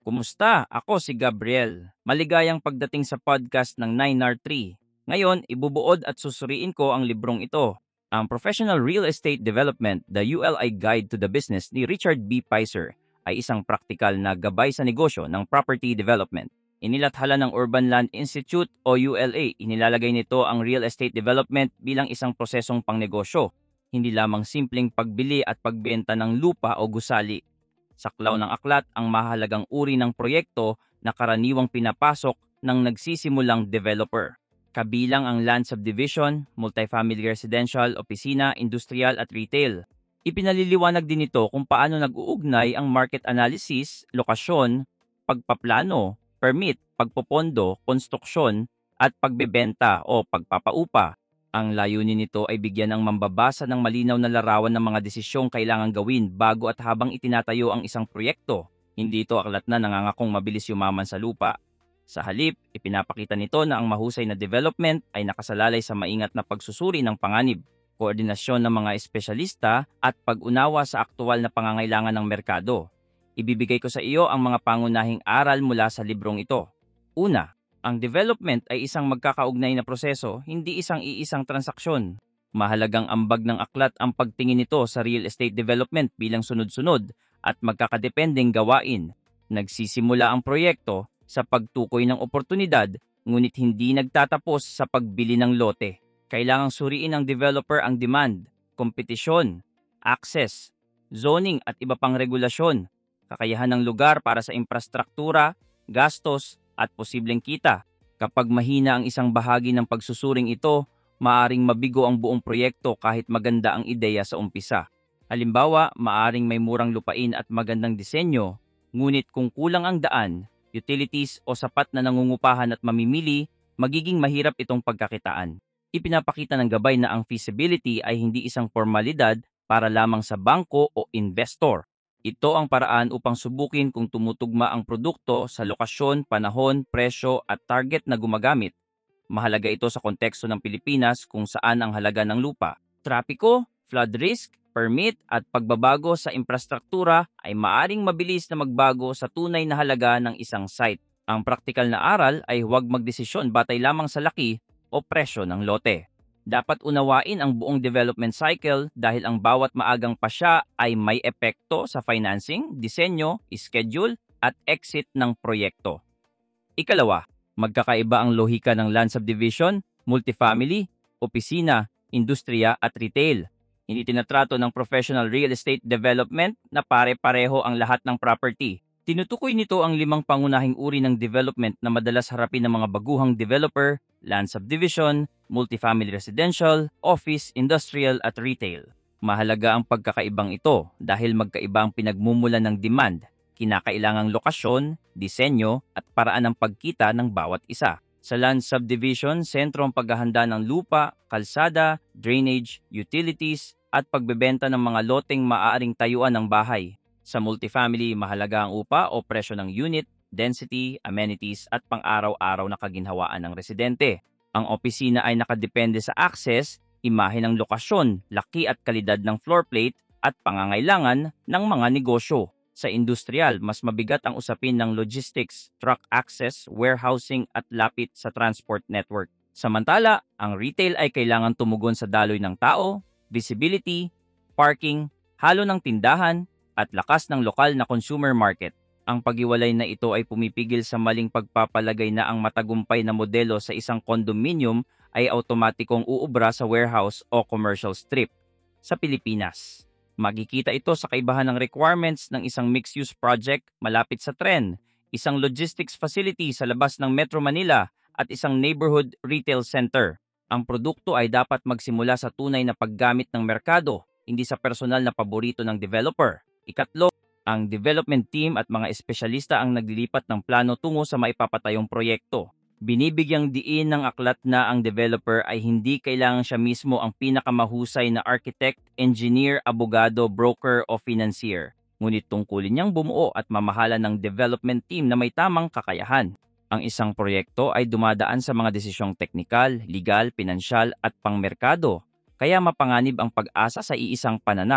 Kumusta? Ako si Gabriel. Maligayang pagdating sa podcast ng 9R3. Ngayon, ibubuod at susuriin ko ang librong ito. Ang Professional Real Estate Development, The ULI Guide to the Business ni Richard B. Picer ay isang praktikal na gabay sa negosyo ng property development. Inilathala ng Urban Land Institute o ULA, inilalagay nito ang real estate development bilang isang prosesong pangnegosyo, hindi lamang simpleng pagbili at pagbenta ng lupa o gusali. Saklaw ng aklat ang mahalagang uri ng proyekto na karaniwang pinapasok ng nagsisimulang developer. Kabilang ang land subdivision, multifamily residential, opisina, industrial at retail. Ipinaliliwanag din ito kung paano nag-uugnay ang market analysis, lokasyon, pagpaplano, permit, pagpopondo, konstruksyon, at pagbebenta o pagpapaupa. Ang layunin nito ay bigyan ng mambabasa ng malinaw na larawan ng mga desisyong kailangang gawin bago at habang itinatayo ang isang proyekto. Hindi ito aklat na nangangakong mabilis yumaman sa lupa. Sa halip, ipinapakita nito na ang mahusay na development ay nakasalalay sa maingat na pagsusuri ng panganib, koordinasyon ng mga espesyalista at pag-unawa sa aktual na pangangailangan ng merkado. Ibibigay ko sa iyo ang mga pangunahing aral mula sa librong ito. Una, ang development ay isang magkakaugnay na proseso, hindi iisang transaksyon. Mahalagang ambag ng aklat ang pagtingin nito sa real estate development bilang sunod-sunod at magkakadependeng gawain. Nagsisimula ang proyekto sa pagtukoy ng oportunidad, ngunit hindi nagtatapos sa pagbili ng lote. Kailangang suriin ng developer ang demand, kompetisyon, access, zoning at iba pang regulasyon, kakayahan ng lugar para sa infrastruktura, gastos, at posibleng kita. Kapag mahina ang isang bahagi ng pagsusuring ito, maaring mabigo ang buong proyekto kahit maganda ang ideya sa umpisa. Halimbawa, maaring may murang lupain at magandang disenyo, ngunit kung kulang ang daan, utilities o sapat na nangungupahan at mamimili, magiging mahirap itong pagkakitaan. Ipinapakita ng gabay na ang feasibility ay hindi isang formalidad para lamang sa bangko o investor. Ito ang paraan upang subukin kung tumutugma ang produkto sa lokasyon, panahon, presyo at target na gumagamit. Mahalaga ito sa konteksto ng Pilipinas kung saan ang halaga ng lupa, trapiko, flood risk, permit at pagbabago sa infrastruktura ay maaring mabilis na magbago sa tunay na halaga ng isang site. Ang praktikal na aral ay huwag magdesisyon batay lamang sa laki o presyo ng lote. Dapat unawain ang buong development cycle dahil ang bawat maagang pasya ay may epekto sa financing, disenyo, schedule, at exit ng proyekto. Ikalawa, magkakaiba ang lohika ng land subdivision, multifamily, opisina, industriya at retail. Hindi tinatrato ng professional real estate development na pare-pareho ang lahat ng property. Tinutukoy nito ang 5 pangunahing uri ng development na madalas harapin ng mga baguhang developer: land subdivision, multifamily residential, office, industrial at retail. Mahalaga ang pagkakaibang ito dahil magkaiba ang pinagmumulan ng demand, kinakailangang lokasyon, disenyo at paraan ng pagkita ng bawat isa. Sa land subdivision, sentro ang paghahanda ng lupa, kalsada, drainage, utilities at pagbebenta ng mga loteng maaaring tayuan ng bahay. Sa multifamily, mahalaga ang upa o presyo ng unit, density, amenities at pang-araw-araw na kaginhawaan ng residente. Ang opisina ay nakadepende sa access, imahe ng lokasyon, laki at kalidad ng floor plate at pangangailangan ng mga negosyo. Sa industrial, mas mabigat ang usapin ng logistics, truck access, warehousing at lapit sa transport network. Samantala, ang retail ay kailangan tumugon sa daloy ng tao, visibility, parking, halo ng tindahan, at lakas ng lokal na consumer market. Ang paghiwalay na ito ay pumipigil sa maling pagpapalagay na ang matagumpay na modelo sa isang condominium ay automatikong uubra sa warehouse o commercial strip. Sa Pilipinas, makikita ito sa kaibahan ng requirements ng isang mixed-use project malapit sa tren, isang logistics facility sa labas ng Metro Manila at isang neighborhood retail center. Ang produkto ay dapat magsimula sa tunay na paggamit ng merkado, hindi sa personal na paborito ng developer. Ikatlo, ang development team at mga espesyalista ang naglilipat ng plano tungo sa maipapatayong proyekto. Binibigyang diin ng aklat na ang developer ay hindi kailangan siya mismo ang pinakamahusay na architect, engineer, abogado, broker o financier. Ngunit tungkulin niyang bumuo at mamahala ng development team na may tamang kakayahan. Ang isang proyekto ay dumadaan sa mga desisyong teknikal, legal, pinansyal at pangmerkado, kaya mapanganib ang pag-asa sa iisang pananaw.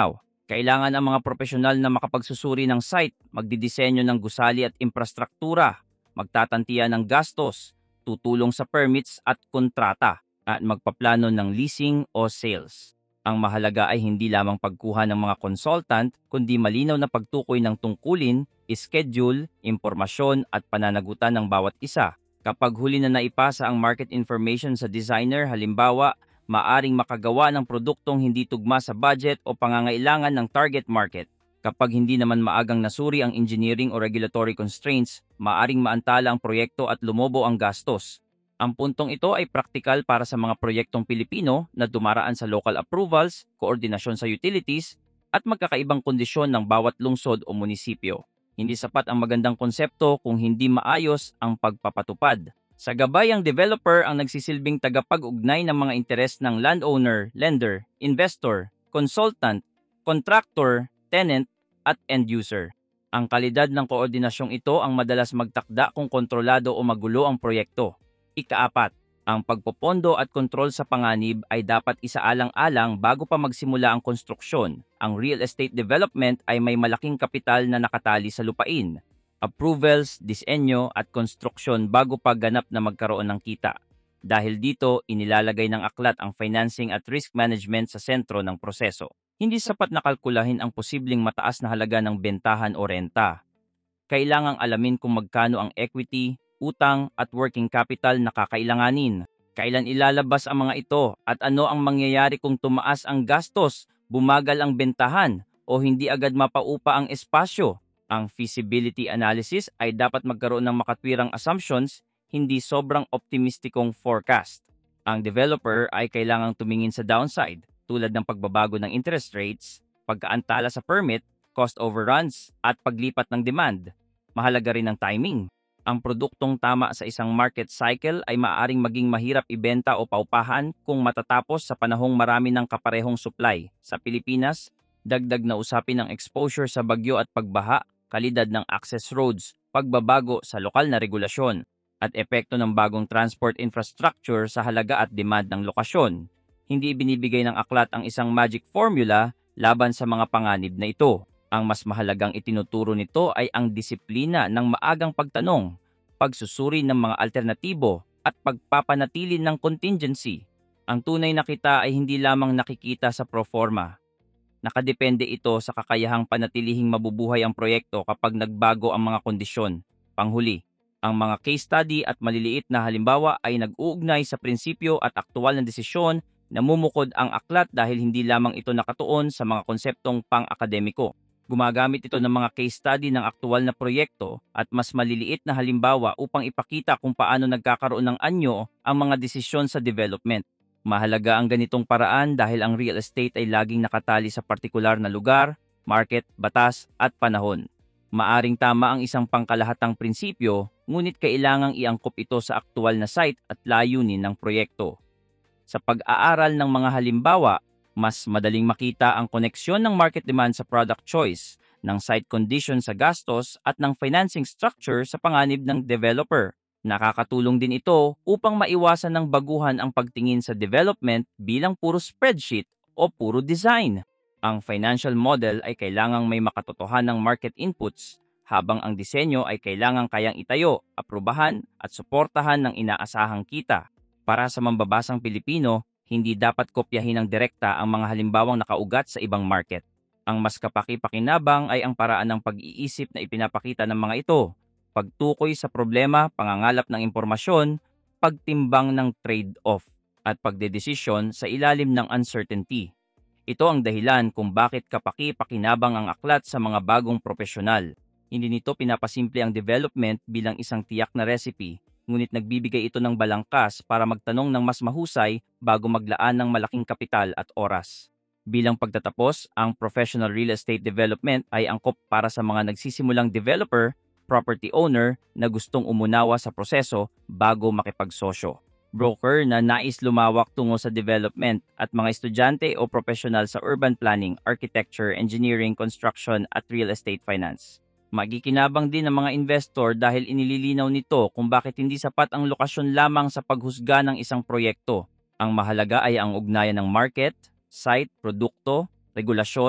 Kailangan ang mga profesional na makapagsusuri ng site, magdidisenyo ng gusali at infrastruktura, magtatantiya ng gastos, tutulong sa permits at kontrata, at magpaplano ng leasing o sales. Ang mahalaga ay hindi lamang pagkuha ng mga consultant, kundi malinaw na pagtukoy ng tungkulin, schedule, impormasyon at pananagutan ng bawat isa. Kapag huli na naipasa ang market information sa designer, halimbawa, maaring makagawa ng produktong hindi tugma sa budget o pangangailangan ng target market. Kapag hindi naman maagang nasuri ang engineering o regulatory constraints, maaring maantala ang proyekto at lumobo ang gastos. Ang puntong ito ay praktikal para sa mga proyektong Pilipino na dumaraan sa local approvals, koordinasyon sa utilities, at magkakaibang kondisyon ng bawat lungsod o munisipyo. Hindi sapat ang magandang konsepto kung hindi maayos ang pagpapatupad. Sa gabay, ang developer ang nagsisilbing tagapag-ugnay ng mga interes ng landowner, lender, investor, consultant, contractor, tenant, at end user. Ang kalidad ng koordinasyong ito ang madalas magtakda kung kontrolado o magulo ang proyekto. Ikaapat, ang pagpopondo at kontrol sa panganib ay dapat isaalang-alang bago pa magsimula ang konstruksyon. Ang real estate development ay may malaking kapital na nakatali sa lupain, approvals, disenyo at konstruksyon bago pa ganap na magkaroon ng kita. Dahil dito, inilalagay ng aklat ang financing at risk management sa sentro ng proseso. Hindi sapat na kalkulahin ang posibleng mataas na halaga ng bentahan o renta. Kailangang alamin kung magkano ang equity, utang at working capital na kakailanganin. Kailan ilalabas ang mga ito at ano ang mangyayari kung tumaas ang gastos, bumagal ang bentahan o hindi agad mapaupa ang espasyo. Ang feasibility analysis ay dapat magkaroon ng makatwirang assumptions, hindi sobrang optimistikong forecast. Ang developer ay kailangang tumingin sa downside tulad ng pagbabago ng interest rates, pagkaantala sa permit, cost overruns at paglipat ng demand. Mahalaga rin ang timing. Ang produktong tama sa isang market cycle ay maaaring maging mahirap ibenta o paupahan kung matatapos sa panahong marami ng kaparehong supply. Sa Pilipinas, dagdag na usapin ang exposure sa bagyo at pagbaha, kalidad ng access roads, pagbabago sa lokal na regulasyon, at epekto ng bagong transport infrastructure sa halaga at demand ng lokasyon. Hindi ibinibigay ng aklat ang isang magic formula laban sa mga panganib na ito. Ang mas mahalagang itinuturo nito ay ang disiplina ng maagang pagtanong, pagsusuri ng mga alternatibo, at pagpapanatili ng contingency. Ang tunay na kita ay hindi lamang nakikita sa proforma. Nakadepende ito sa kakayahang panatilihing mabubuhay ang proyekto kapag nagbago ang mga kondisyon. Panghuli, ang mga case study at maliliit na halimbawa ay nag-uugnay sa prinsipyo at aktual na desisyon. Namumukod ang aklat dahil hindi lamang ito nakatuon sa mga konseptong pang-akademiko. Gumagamit ito ng mga case study ng aktual na proyekto at mas maliliit na halimbawa upang ipakita kung paano nagkakaroon ng anyo ang mga desisyon sa development. Mahalaga ang ganitong paraan dahil ang real estate ay laging nakatali sa partikular na lugar, market, batas at panahon. Maaring tama ang isang pangkalahatang prinsipyo, ngunit kailangang iangkop ito sa aktual na site at layunin ng proyekto. Sa pag-aaral ng mga halimbawa, mas madaling makita ang koneksyon ng market demand sa product choice, ng site condition sa gastos at ng financing structure sa panganib ng developer. Nakakatulong din ito upang maiwasan ng baguhan ang pagtingin sa development bilang puro spreadsheet o puro design. Ang financial model ay kailangang may makatotohanang market inputs, habang ang disenyo ay kailangang kayang itayo, aprubahan at suportahan ng inaasahang kita. Para sa mambabasang Pilipino, hindi dapat kopyahin ng direkta ang mga halimbawang nakaugat sa ibang market. Ang mas kapaki-pakinabang ay ang paraan ng pag-iisip na ipinapakita ng mga ito, pagtukoy sa problema, pangangalap ng impormasyon, pagtimbang ng trade-off, at pagdedesisyon sa ilalim ng uncertainty. Ito ang dahilan kung bakit kapaki-pakinabang ang aklat sa mga bagong profesional. Hindi nito pinapasimple ang development bilang isang tiyak na recipe, ngunit nagbibigay ito ng balangkas para magtanong ng mas mahusay bago maglaan ng malaking kapital at oras. Bilang pagtatapos, ang professional real estate development ay angkop para sa mga nagsisimulang developer, property owner na gustong umunawa sa proseso bago makipagsosyo, broker na nais lumawak tungo sa development, at mga estudyante o professional sa urban planning, architecture, engineering, construction at real estate finance. Magikinabang din ang mga investor dahil inililinaw nito kung bakit hindi sapat ang lokasyon lamang sa paghusga ng isang proyekto. Ang mahalaga ay ang ugnayan ng market, site, produkto, regulasyon,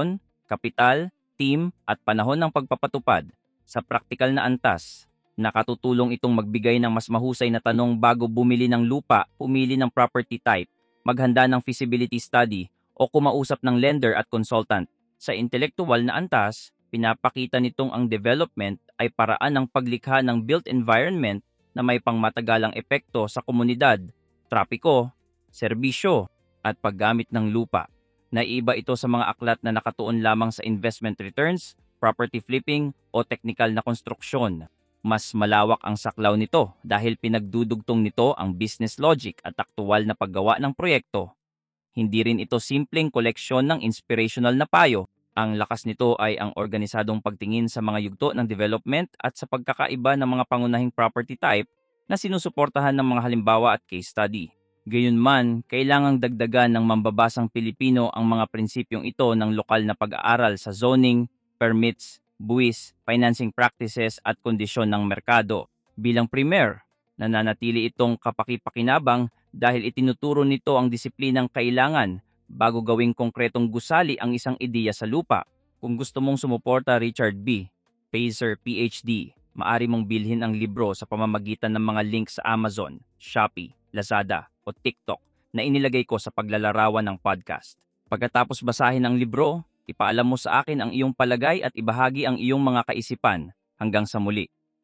kapital, team, at panahon ng pagpapatupad. Sa praktikal na antas, nakatutulong itong magbigay ng mas mahusay na tanong bago bumili ng lupa, pumili ng property type, maghanda ng feasibility study, o kumausap ng lender at consultant. Sa intelektuwal na antas, pinapakita nitong ang development ay paraan ng paglikha ng built environment na may pangmatagalang epekto sa komunidad, trapiko, serbisyo, at paggamit ng lupa. Naiiba ito sa mga aklat na nakatuon lamang sa investment returns, property flipping, o teknikal na konstruksyon. Mas malawak ang saklaw nito dahil pinagdudugtong nito ang business logic at aktual na paggawa ng proyekto. Hindi rin ito simpleng koleksyon ng inspirational na payo. Ang lakas nito ay ang organisadong pagtingin sa mga yugto ng development at sa pagkakaiba ng mga pangunahing property type na sinusuportahan ng mga halimbawa at case study. Gayunman, kailangang dagdagan ng mambabasang Pilipino ang mga prinsipyong ito ng lokal na pag-aaral sa zoning, permits, buwis, financing practices at kondisyon ng merkado. Bilang primer, nananatili itong kapaki-pakinabang dahil itinuturo nito ang disiplinang kailangan bago gawing konkretong gusali ang isang ideya sa lupa. Kung gusto mong sumuporta Richard B. Pazer PhD, maari mong bilhin ang libro sa pamamagitan ng mga link sa Amazon, Shopee, Lazada o TikTok na inilagay ko sa paglalarawan ng podcast. Pagkatapos basahin ang libro, ipaalam mo sa akin ang iyong palagay at ibahagi ang iyong mga kaisipan. Hanggang sa muli.